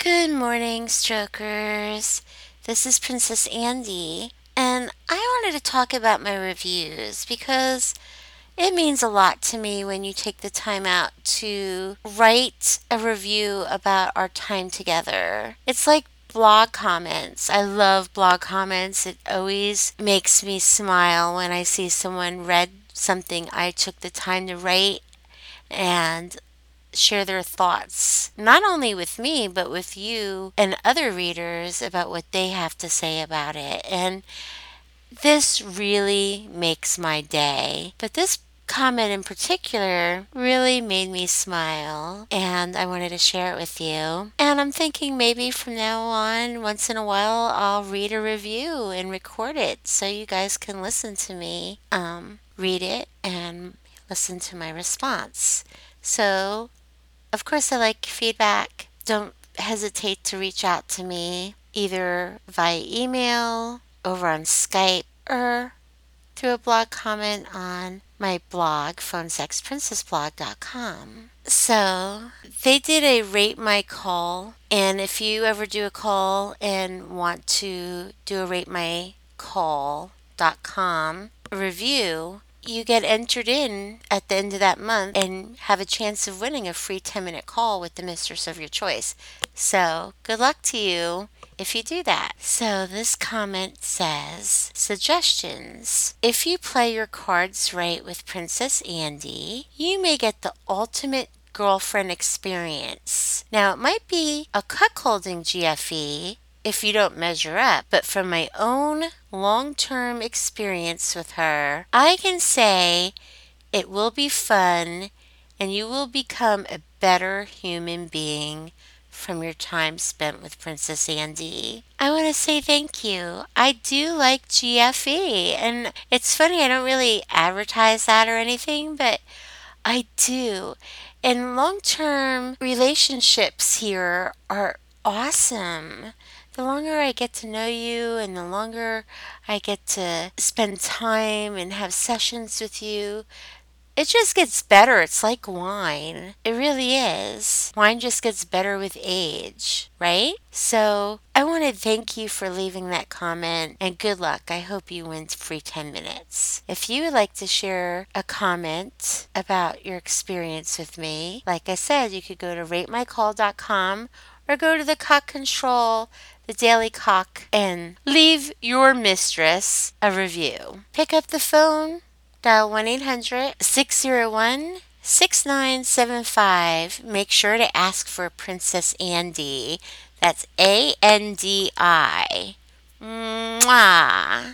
Good morning, Strokers. This is Princess Andy, and I wanted to talk about my reviews because it means a lot to me when you take the time out to write a review about our time together. It's like blog comments. I love blog comments. It always makes me smile when I see someone read something I took the time to write and share their thoughts, not only with me, but with you and other readers about what they have to say about it. And this really makes my day. But this comment in particular really made me smile, and I wanted to share it with you. And I'm thinking maybe from now on, once in a while, I'll read a review and record it so you guys can listen to me read it and listen to my response. So of course, I like feedback. Don't hesitate to reach out to me either via email, over on Skype, or through a blog comment on my blog, phonesexprincessblog.com. So, they did a rate my call, and if you ever do a call and want to do a rate my call.com review, you get entered in at the end of that month and have a chance of winning a free 10-minute call with the mistress of your choice. So, good luck to you if you do that. So, this comment says suggestions. If you play your cards right with Princess Andy, you may get the ultimate girlfriend experience. Now, it might be a cuckolding GFE if you don't measure up, but from my own long term experience with her, I can say it will be fun and you will become a better human being from your time spent with Princess Andy. I want to say thank you. I do like GFE, and it's funny, I don't really advertise that or anything, but I do. And long term relationships here are awesome. The longer I get to know you and the longer I get to spend time and have sessions with you, it just gets better. It's like wine. It really is. Wine just gets better with age, right? So I want to thank you for leaving that comment and good luck. I hope you win free 10 minutes. If you would like to share a comment about your experience with me, like I said, you could go to ratemycall.com or go to the Cock Control, the Daily Cock, and leave your mistress a review. Pick up the phone. Dial 1-800-601-6975. Make sure to ask for Princess Andy. That's ANDI. Mwah.